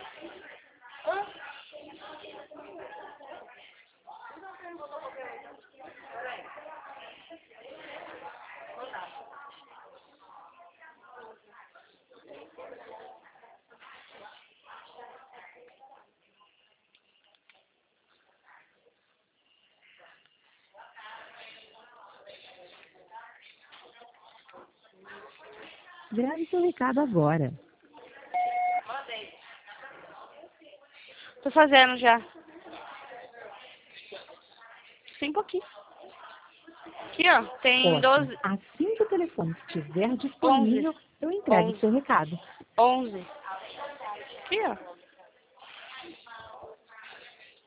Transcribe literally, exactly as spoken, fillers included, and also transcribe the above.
Grave seu recado agora. Tô fazendo já. Tem pouquinho. Aqui, ó. Tem Ótimo. doze. Assim que o telefone estiver disponível, eu entrego o seu recado. onze. Aqui, ó.